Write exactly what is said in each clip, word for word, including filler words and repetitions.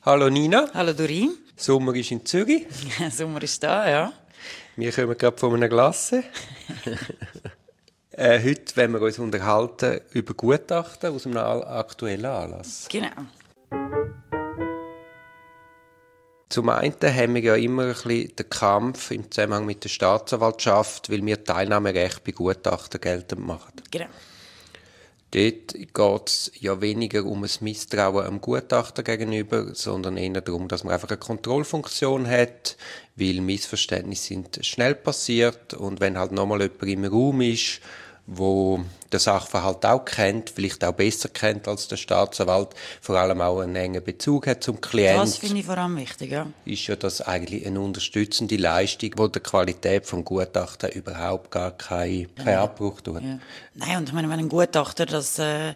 Hallo Nina. Hallo Dorin. Sommer ist in Zürich. Sommer ist da, ja. Wir kommen gerade von einer Glasse. äh, heute wollen wir uns unterhalten über Gutachten aus einem aktuellen Anlass. Genau. Zum einen haben wir ja immer ein bisschen den Kampf im Zusammenhang mit der Staatsanwaltschaft, weil wir Teilnahmerecht bei Gutachten geltend machen. Genau. Dort geht es ja weniger um ein Misstrauen am Gutachter gegenüber, sondern eher darum, dass man einfach eine Kontrollfunktion hat, weil Missverständnisse sind schnell passiert und wenn halt nochmal jemand im Raum ist, wo der Sachverhalt auch kennt, vielleicht auch besser kennt als der Staatsanwalt, vor allem auch einen engen Bezug hat zum Klienten. Das finde ich vor allem wichtig, ja. Ist ja das eigentlich eine unterstützende Leistung, die der Qualität des Gutachtens überhaupt gar keinen kein Abbruch tut. Ja. Nein, und ich meine, wenn ein Gutachter das äh,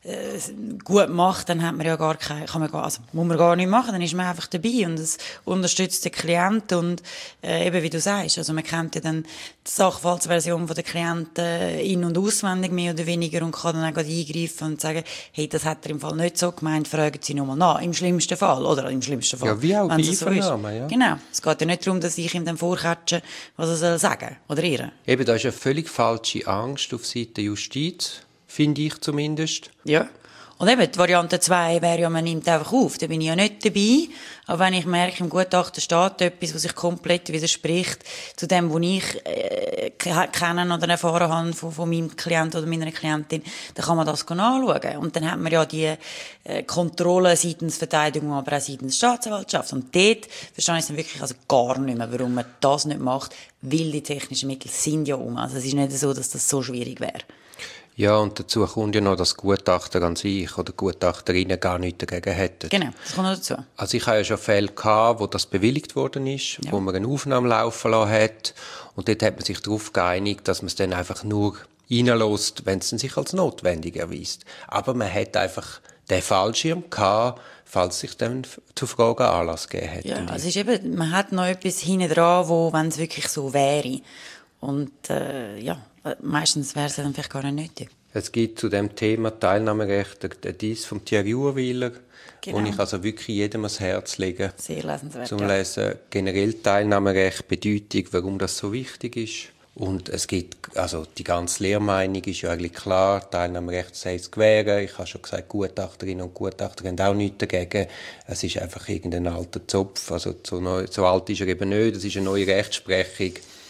gut macht, dann hat man ja gar keine, kann man gar, also muss man gar nicht machen, dann ist man einfach dabei und es unterstützt den Klienten und äh, eben wie du sagst, also man kennt ja dann die Sachverhaltsversion von der Klienten in- und auswendig mehr oder weniger und kann dann auch eingreifen und sagen, hey, das hat er im Fall nicht so gemeint, fragen Sie nochmal nach, im schlimmsten Fall, oder im schlimmsten Fall. Ja, wie auch bei Einvernahmen, so ja. Genau, es geht ja nicht darum, dass ich ihm dann vorquatsche, was er soll sagen oder ihr. Eben, da ist eine völlig falsche Angst auf Seite der Justiz, finde ich zumindest. Ja. Und eben, die Variante zwei wäre ja, man nimmt einfach auf. Da bin ich ja nicht dabei. Aber wenn ich merke, im Gutachten steht etwas, was sich komplett widerspricht zu dem, was ich äh, kennen oder erfahren habe von, von meinem Klient oder meiner Klientin, dann kann man das anschauen. Und dann hat man ja die äh, Kontrolle seitens Verteidigung, aber auch seitens Staatsanwaltschaft. Und dort verstehe ich es dann wirklich also gar nicht mehr, warum man das nicht macht, weil die technischen Mittel sind ja um. Also es ist nicht so, dass das so schwierig wäre. Ja, und dazu kommt ja noch, dass Gutachter an sich oder Gutachterinnen gar nichts dagegen hätten. Genau, das kommt noch dazu. Also ich habe ja schon Fälle gehabt, wo das bewilligt worden ist, ja. wo man eine Aufnahme laufen lassen hat. Und dort hat man sich darauf geeinigt, dass man es dann einfach nur reinlässt, wenn es sich als notwendig erweist. Aber man hat einfach den Fallschirm gehabt, falls sich dann zu Fragen Anlass gegeben hätte. Ja, also es ist eben, man hat noch etwas hinten dran, wo, wenn es wirklich so wäre. Und äh, ja, meistens wäre es dann vielleicht gar nicht nötig. Es gibt zu dem Thema Teilnahmerecht dies vom Thierry Urwiller, genau. wo ich also wirklich jedem ans Herz lege. Sehr lesenswert, zum ja. Lesen generell Teilnahmerecht, Bedeutung, warum das so wichtig ist. Und es gibt, also die ganze Lehrmeinung ist ja eigentlich klar, Teilnahmerecht sei es gewähren. Ich habe schon gesagt, Gutachterinnen und Gutachter haben auch nichts dagegen. Es ist einfach irgendein alter Zopf, also so, neu, so alt ist er eben nicht, es ist eine neue Rechtsprechung,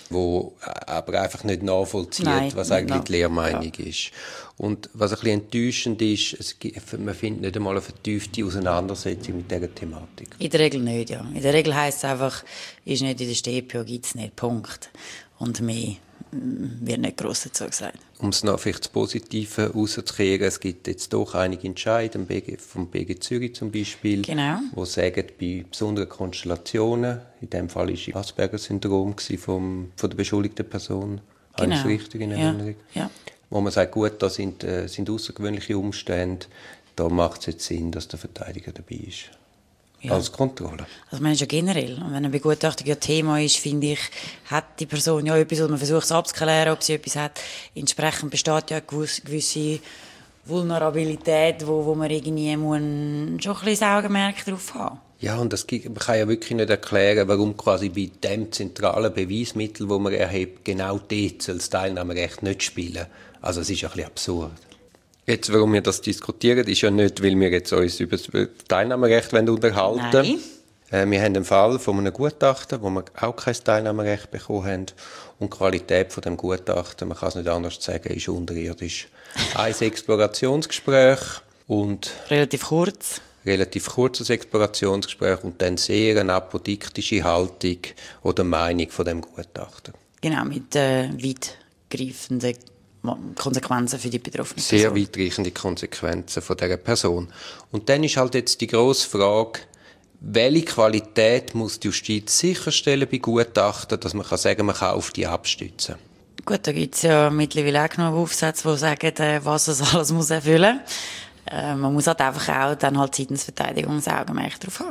wo aber einfach nicht nachvollzieht, Nein, was eigentlich nicht die Lehrmeinung ja. ist. Und was ein bisschen enttäuschend ist, es gibt, man findet nicht einmal eine vertiefte Auseinandersetzung mit dieser Thematik. In der Regel nicht, ja. In der Regel heisst es einfach, ist nicht in der StPO, gibt es nicht, Punkt. Und mehr wird nicht gross dazu gesagt. Um es noch vielleicht das Positive rauszukehren, es gibt jetzt doch einige Entscheidungen vom B G Zürich zum Beispiel, genau. die sagen, bei besonderen Konstellationen, in dem Fall war es Asperger-Syndrom vom, von der beschuldigten Person, genau. habe ich es richtig in Erinnerung? Ja. Ja. Wo man sagt, gut, da sind, äh, sind außergewöhnliche Umstände, da macht es jetzt Sinn, dass der Verteidiger dabei ist. Ja. Als Kontrolle. Also man ist ja generell. Und wenn eine Begutachtung ein Thema ist, finde ich, hat die Person ja etwas, wo man versucht es abzuklären, ob sie etwas hat. Entsprechend besteht ja eine gewisse Vulnerabilität, wo, wo man irgendwie muss schon ein bisschen Augenmerk drauf haben. Ja, und das, man kann ja wirklich nicht erklären, warum quasi bei dem zentralen Beweismittel, das man erhebt, genau dort soll das Teilnahmerecht nicht spielen. Also es ist ja ein bisschen absurd. Jetzt, warum wir das diskutieren, ist ja nicht, weil wir jetzt uns über das Teilnahmerecht unterhalten wollen. Äh, wir haben einen Fall von einem Gutachten, wo wir auch kein Teilnahmerecht bekommen haben. Und die Qualität von dem Gutachten, man kann es nicht anders sagen, ist unterirdisch. Ein Explorationsgespräch und... Relativ kurz. Relativ kurzes Explorationsgespräch und dann sehr eine apodiktische Haltung oder Meinung von dem Gutachter. Genau, mit äh, weitgreifenden Konsequenzen für die betroffene Person. Sehr weitreichende Konsequenzen von dieser Person. Und dann ist halt jetzt die grosse Frage, welche Qualität muss die Justiz sicherstellen bei Gutachten, dass man kann sagen, man kann auf die abstützen. Gut, da gibt es ja mittlerweile auch genug Aufsätze, die sagen, äh, was es alles muss erfüllen muss. Äh, man muss halt einfach auch dann halt seitens Verteidigung das Augenmerk drauf haben.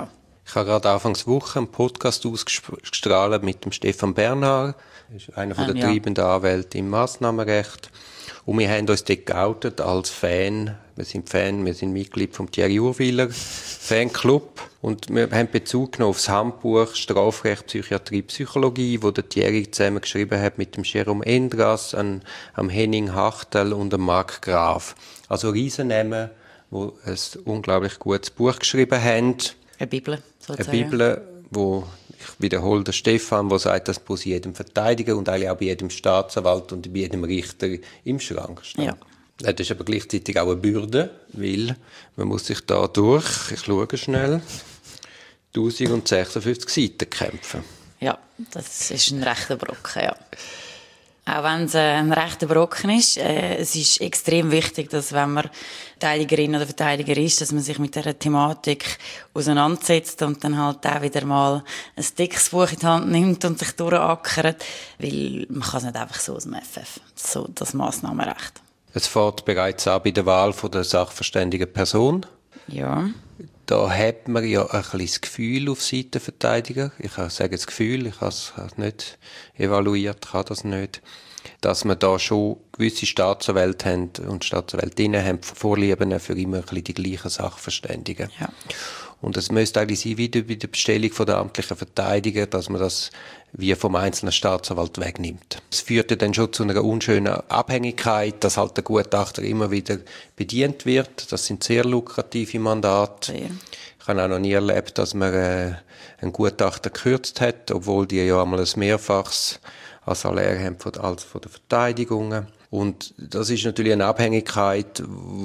Ich habe gerade Anfangs Woche einen Podcast ausgestrahlt mit dem Stefan Bernhard. Er ist einer ähm, der ja. treibenden Anwälte im Massnahmenrecht. Und wir haben uns dort geoutet als Fan. Wir sind Fan, wir sind Mitglied vom Thierry Urwiller Fanclub. Und wir haben Bezug genommen auf das Handbuch Strafrecht, Psychiatrie, Psychologie, wo der Thierry zusammen geschrieben hat mit dem Jerome Endras, am Henning Hachtel und dem Marc Graf. Also Riesennamen, die ein unglaublich gutes Buch geschrieben haben. Eine Bibel, sozusagen. Eine Bibel, wo, ich wiederhole, der Stefan, der sagt, das muss jedem Verteidiger und eigentlich auch bei jedem Staatsanwalt und bei jedem Richter im Schrank stehen. Ja. Das ist aber gleichzeitig auch eine Bürde, weil man muss sich da durch, ich schaue schnell, tausendsechsundfünfzig Seiten kämpfen. Ja, das ist ein rechter Brocken, ja. Auch wenn es ein rechter Brocken ist, äh, es ist extrem wichtig, dass wenn man Verteidigerin oder Verteidiger ist, dass man sich mit dieser Thematik auseinandersetzt und dann halt auch wieder mal ein dickes Buch in die Hand nimmt und sich durchackert, weil man kann es nicht einfach so aus dem F F, so das Massnahmenrecht. Es fängt bereits an bei der Wahl von der sachverständigen Person. Ja. Da hat man ja ein bisschen das Gefühl auf Seite Verteidiger. Ich sage das Gefühl, ich habe es nicht evaluiert, kann das nicht. Dass man da schon gewisse Staatsanwälte haben und Staatsanwältinnen haben Vorlieben für immer ein bisschen die gleichen Sachverständigen. Ja. Und es müsste eigentlich sein, wie bei der Bestellung von der amtlichen Verteidiger, dass man das wie vom einzelnen Staatsanwalt wegnimmt. Es führt ja dann schon zu einer unschönen Abhängigkeit, dass halt der Gutachter immer wieder bedient wird. Das sind sehr lukrative Mandate. Sehr. Ich habe auch noch nie erlebt, dass man äh, einen Gutachter gekürzt hat, obwohl die ja einmal ein Mehrfaches als Salär haben als von der Verteidigungen. Und das ist natürlich eine Abhängigkeit,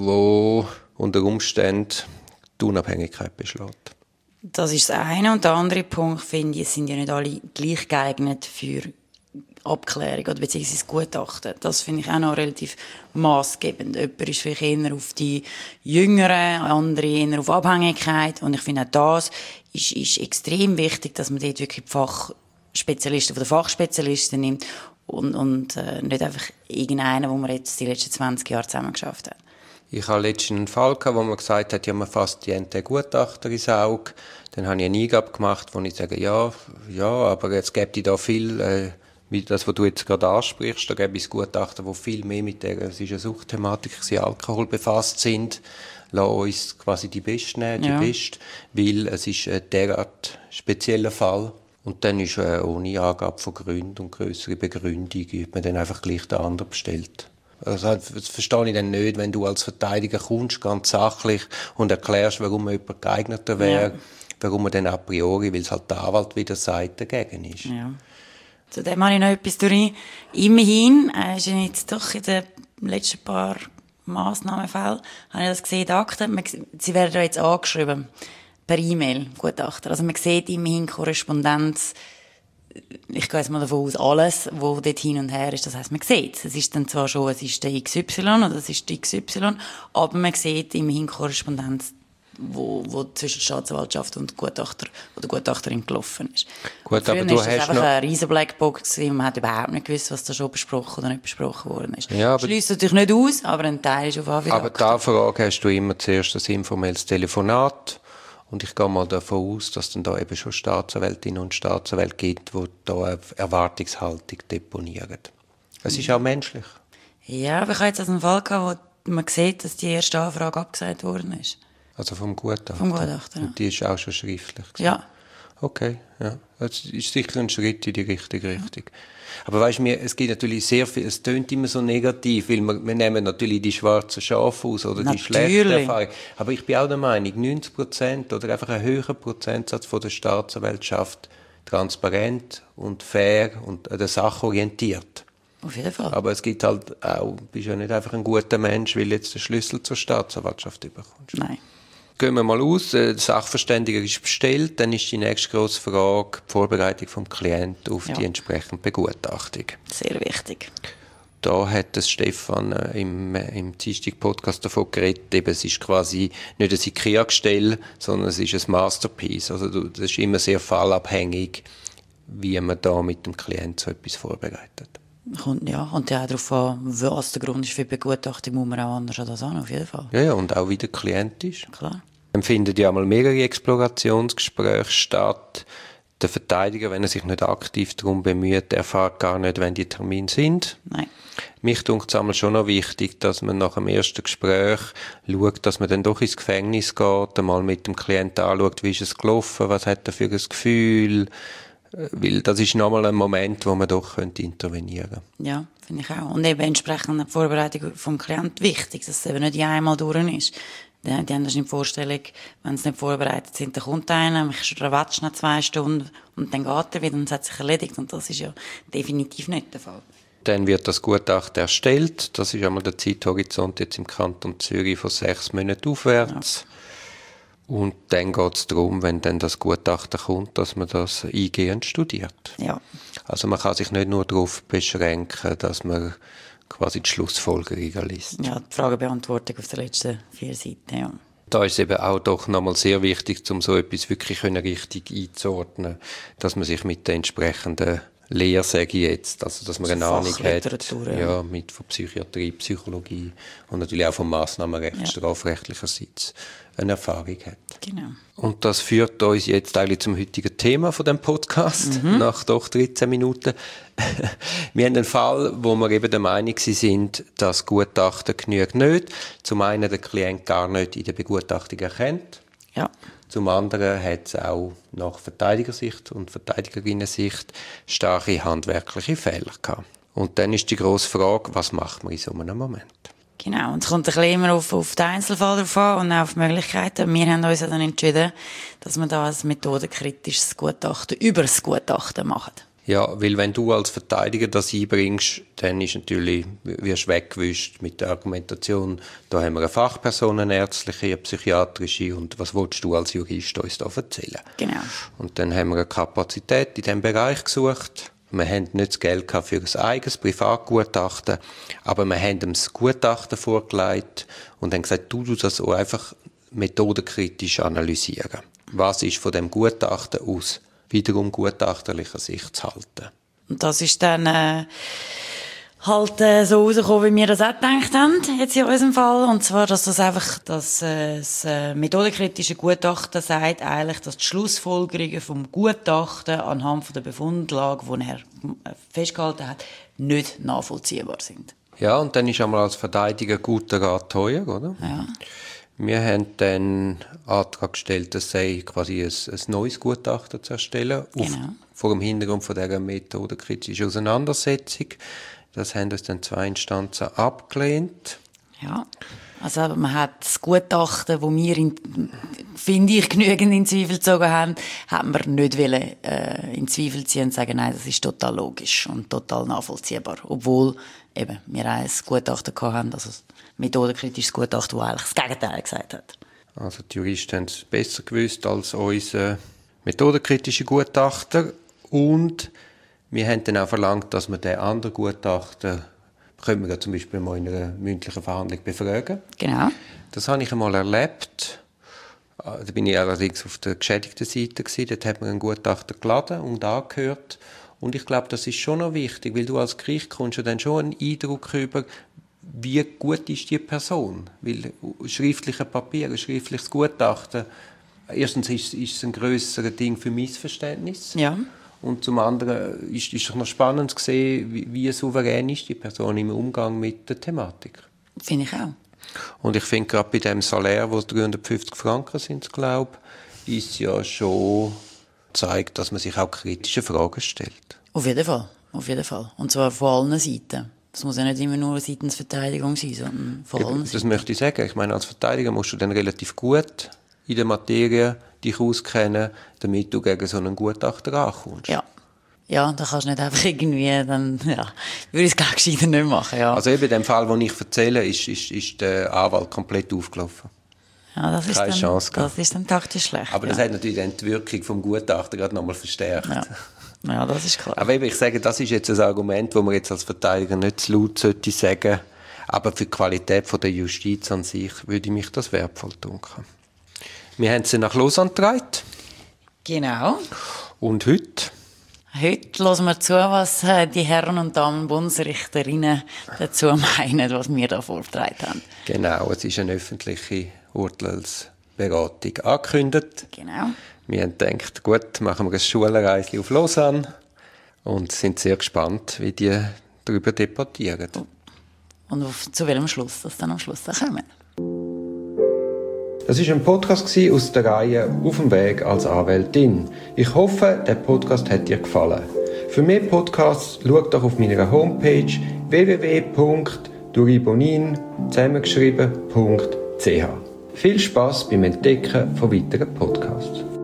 wo unter Umständen die Unabhängigkeit beschlägt. Das ist das eine. Und der andere Punkt, finde ich, es sind ja nicht alle gleich geeignet für Abklärung oder beziehungsweise Gutachten. Das finde ich auch noch relativ maßgebend. Jemand ist vielleicht eher auf die Jüngeren, andere eher auf Abhängigkeit. Und ich finde auch das ist, ist extrem wichtig, dass man dort wirklich die Fachspezialisten von den Fachspezialisten nimmt und, und äh, nicht einfach irgendeinen, wo man jetzt die letzten zwanzig Jahre zusammen geschafft hat. Ich hatte letztens einen Fall gehabt, wo man gesagt hat, ja, man fasst die einen Gutachter ins Auge. Dann habe ich eine Eingabe gemacht, wo ich sage, ja, ja, aber jetzt gäbe ich da viel, äh, wie das, was du jetzt gerade ansprichst, da gäbe es Gutachter, die viel mehr mit der, es ist eine Suchtthematik, sie Alkohol befasst sind. Lass uns quasi die Beste nehmen, die Ja. Beste, weil es ist ein derart spezieller Fall. Und dann ist äh, ohne Angabe von Gründen und grössere Begründung, wird man dann einfach gleich den anderen bestellt. Also, das verstehe ich dann nicht, wenn du als Verteidiger kommst, ganz sachlich, und erklärst, warum jemand geeigneter wäre, Ja. warum man dann a priori, weil es halt der Anwalt wieder sagt, dagegen ist. Ja. Zudem habe ich noch etwas durch. Immerhin, äh, ist jetzt doch in den letzten paar Massnahmenfällen, habe ich das gesehen, die Akten, man, sie werden ja jetzt angeschrieben, per E-Mail, Gutachter. Also man sieht immerhin Korrespondenz, ich gehe jetzt mal davon aus, alles, was dort hin und her ist, das heisst, man sieht es. Es ist dann zwar schon, es ist der X Y oder es ist der X Y, aber man sieht immerhin Korrespondenz, wo, wo zwischen Staatsanwaltschaft und Gutachter oder Gutachterin gelaufen ist. Gut, Früher aber du ist das hast einfach noch... eine riesen Blackbox gewesen, man hat überhaupt nicht gewusst, was da schon besprochen oder nicht besprochen worden ist. Ja, aber- Schließt natürlich nicht aus, aber ein Teil ist auf jeden Fall Aber die Anfrage hast du immer zuerst ein informelles Telefonat. Und ich gehe mal davon aus, dass dann da eben schon Staatsanwältinnen und Staatsanwälte gibt, die da eine Erwartungshaltung deponieren. Es ist auch menschlich. Ja, aber ich habe jetzt also einen Fall gehabt, wo man sieht, dass die erste Anfrage abgesagt worden ist. Also vom Gutachter. Vom Gutachter, ja. Und die ist auch schon schriftlich gewesen. Ja. Okay, ja. Das ist sicher ein Schritt in die richtige Richtung. Aber weißt du, mir, es gibt natürlich sehr viel, es tönt immer so negativ, weil wir, wir nehmen natürlich die schwarzen Schafe aus oder Natürlich. die schlechten Erfahrungen. Aber ich bin auch der Meinung, neunzig Prozent oder einfach ein höherer Prozentsatz von der Staatsanwaltschaft transparent und fair und an der Sache orientiert. Auf jeden Fall. Aber es gibt halt auch, du bist ja nicht einfach ein guter Mensch, weil du jetzt den Schlüssel zur Staatsanwaltschaft bekommst. Nein. Gehen wir mal aus, der Sachverständiger ist bestellt, dann ist die nächste grosse Frage die Vorbereitung vom Klienten auf Ja. die entsprechende Begutachtung. Sehr wichtig. Da hat es Stefan äh, im, im Dienstag-Podcast davon geredet, eben, es ist quasi nicht ein IKEA-Gestell, sondern es ist ein Masterpiece. Also du, das ist immer sehr fallabhängig, wie man da mit dem Klienten so etwas vorbereitet. Kommt, ja, kommt ja auch darauf an, was der Grund ist für die Begutachtung, muss man auch anders an das an, auf jeden Fall. Ja, ja, und auch wie der Klient ist. Klar. Dann finden ja einmal mehrere Explorationsgespräche statt. Der Verteidiger, wenn er sich nicht aktiv darum bemüht, erfährt gar nicht, wenn die Termine sind. Nein. Mich dunkt es einmal schon noch wichtig, dass man nach dem ersten Gespräch schaut, dass man dann doch ins Gefängnis geht, einmal mit dem Klienten anschaut, wie ist es gelaufen, was hat er für ein Gefühl, weil das ist nochmal ein Moment, wo man doch könnte intervenieren könnte. Ja, finde ich auch. Und eben entsprechend die Vorbereitung vom Klienten wichtig, dass es eben nicht einmal durch ist. Die, die haben das in der Vorstellung, wenn sie nicht vorbereitet sind, dann kommt einer, mich schrawatscht nach zwei Stunden und dann geht er wieder und es hat sich erledigt. Und das ist ja definitiv nicht der Fall. Dann wird das Gutachten erstellt. Das ist einmal der Zeithorizont jetzt im Kanton Zürich von sechs Monaten aufwärts. Ja. Und dann geht es darum, wenn dann das Gutachten kommt, dass man das eingehend studiert. Ja. Also man kann sich nicht nur darauf beschränken, dass man quasi die Schlussfolgerungen liest. Ja, die Fragebeantwortung auf den letzten vier Seiten, ja. Da ist es eben auch doch nochmal sehr wichtig, um so etwas wirklich richtig einzuordnen, dass man sich mit den entsprechenden Lehre, sage ich jetzt, also dass man also eine Ahnung hat, ja, ja, mit von Psychiatrie, Psychologie und natürlich auch vom Massnahmenrecht, ja. strafrechtlicherseits eine Erfahrung hat. Genau. Und das führt uns jetzt eigentlich zum heutigen Thema von dem Podcast, mhm. nach doch dreizehn Minuten. Wir haben einen Fall, wo wir eben der Meinung sind, dass Gutachten genügt nicht. Zum einen der Klient gar nicht in der Begutachtung erkennt. Ja. Zum anderen hat es auch nach Verteidigersicht und Verteidigerinnensicht starke handwerkliche Fehler gehabt. Und dann ist die grosse Frage, was macht man in so einem Moment? Genau, und es kommt ein bisschen immer auf, auf den Einzelfall drauf an und auch auf Möglichkeiten. Wir haben uns ja dann entschieden, dass wir da ein methodenkritisches Gutachten über das Gutachten machen. Ja, weil wenn du als Verteidiger das einbringst, dann ist natürlich, wirst du weggewischt mit der Argumentation, da haben wir eine Fachperson, eine ärztliche, eine psychiatrische und was willst du als Jurist uns da erzählen? Genau. Und dann haben wir eine Kapazität in diesem Bereich gesucht. Wir haben nicht das Geld für ein eigenes Privatgutachten, aber wir haben ihm das Gutachten vorgelegt und haben gesagt, du musst das auch einfach methodenkritisch analysieren. Was ist von dem Gutachten aus wiederum gutachterlicher Sicht zu halten? Und das ist dann äh, halt äh, so rausgekommen, wie wir das auch gedacht haben, jetzt in unserem Fall. Und zwar, dass das einfach dass, äh, das äh, methodenkritische Gutachten sagt eigentlich, dass die Schlussfolgerungen vom Gutachten anhand von der Befundlage, die er festgehalten hat, nicht nachvollziehbar sind. Ja, und dann ist einmal als Verteidiger guter Rat teuer, oder? Ja. Wir haben dann Antrag gestellt, es sei quasi ein, ein neues Gutachten zu erstellen, genau. auf, vor dem Hintergrund von dieser methodenkritischen Auseinandersetzung. Das haben uns dann zwei Instanzen abgelehnt. Ja, also man hat das Gutachten, das wir, in, finde ich, genügend in Zweifel gezogen haben, haben wir nicht wollen, äh, in Zweifel ziehen und sagen, nein, das ist total logisch und total nachvollziehbar. Obwohl eben, wir ein Gutachten hatten, also ein methodenkritisches Gutachten, das eigentlich das Gegenteil gesagt hat. Also die Juristen haben es besser gewusst als unsere methodenkritische Gutachter. Und wir haben dann auch verlangt, dass wir den anderen Gutachter, können wir ja zum Beispiel mal in einer mündlichen Verhandlung befragen. Genau. Das habe ich einmal erlebt. Da bin ich allerdings auf der geschädigten Seite gewesen. Dort hat man einen Gutachter geladen und angehört. Und ich glaube, das ist schon noch wichtig, weil du als Gericht kommst ja dann schon einen Eindruck über, wie gut ist die Person. Weil schriftliche Papiere, schriftliches Gutachten, erstens ist, ist es ein grösseres Ding für Missverständnis. Ja. Und zum anderen ist es noch spannend zu sehen, wie, wie souverän ist die Person im Umgang mit der Thematik. Finde ich auch. Und ich finde, gerade bei dem Salär, wo dreihundertfünfzig Franken sind, glaube ich, ist ja schon zeigt, dass man sich auch kritische Fragen stellt. Auf jeden Fall, auf jeden Fall. Und zwar von allen Seiten. Das muss ja nicht immer nur seitens Verteidigung sein, sondern von allen Seiten. Das möchte ich sagen. Ich meine, als Verteidiger musst du dann relativ gut in der Materie dich auskennen, damit du gegen so einen Gutachter ankommst. Ja. Ja, da kannst du nicht einfach irgendwie, dann, ja, würde ich es gar gescheiter nicht machen, ja. Also eben in dem Fall, den ich erzähle, ist, ist, ist der Anwalt komplett aufgelaufen. Ja, das ist Keine dann, Chance das ist dann taktisch schlecht. Aber ja. das hat natürlich dann die Wirkung vom Gutachter gerade nochmal verstärkt. Ja. Ja, das ist klar. Aber eben, ich sage, das ist jetzt ein Argument, das man jetzt als Verteidiger nicht zu laut sollte sagen. Aber für die Qualität von der Justiz an sich würde ich mich das wertvoll denken. Wir haben sie nach Lausanne getragen. Genau. Und heute? Heute hören wir zu, was die Herren und Damen Bundesrichterinnen dazu meinen, was wir da vorgetragen haben. Genau, es ist eine öffentliche Urteilsverkündung Beratung angekündigt. Genau. Wir haben gedacht, gut, machen wir ein Schulreisli auf Lausanne und sind sehr gespannt, wie die darüber debattieren. Und auf, zu welchem Schluss das dann am Schluss kommen. Das war ein Podcast aus der Reihe «Auf dem Weg als Anwältin». Ich hoffe, der Podcast hat dir gefallen. Für mehr Podcasts schau doch auf meiner Homepage w w w punkt duribonin zusammengeschrieben punkt c h. Viel Spass beim Entdecken von weiteren Podcasts.